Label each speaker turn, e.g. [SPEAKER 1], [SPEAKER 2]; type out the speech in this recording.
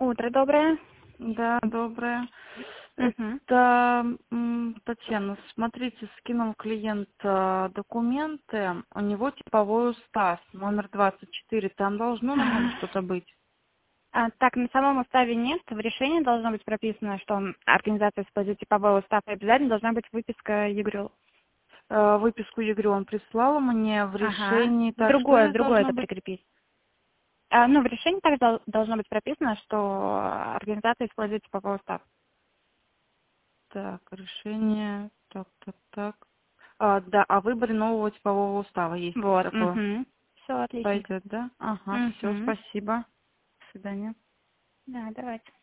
[SPEAKER 1] Утро доброе.
[SPEAKER 2] Да, доброе.
[SPEAKER 1] Мгм.
[SPEAKER 2] Это Татьяна, смотрите, скинул клиент документы, у него типовой устав, номер 24, там должно на нем что-то быть.
[SPEAKER 1] Так, на самом уставе нет. В решении должно быть прописано, что организация использует типовой устав, и обязательно должна быть выписка ЕГРЮ.
[SPEAKER 2] Выписку ЕГРЮ он прислал мне в
[SPEAKER 1] Ага.
[SPEAKER 2] решении, так что
[SPEAKER 1] Другое
[SPEAKER 2] здесь должно
[SPEAKER 1] это
[SPEAKER 2] быть?
[SPEAKER 1] прикрепить. В решении также должно быть прописано, что организация использует типовой устав.
[SPEAKER 2] Так, решение, так. Да, о выборе нового типового устава есть
[SPEAKER 1] Вот.
[SPEAKER 2] такое.
[SPEAKER 1] Все, отличненько.
[SPEAKER 2] Пойдет, да? Ага, все,
[SPEAKER 1] Мгм.
[SPEAKER 2] спасибо. До свидания.
[SPEAKER 1] Да, давайте.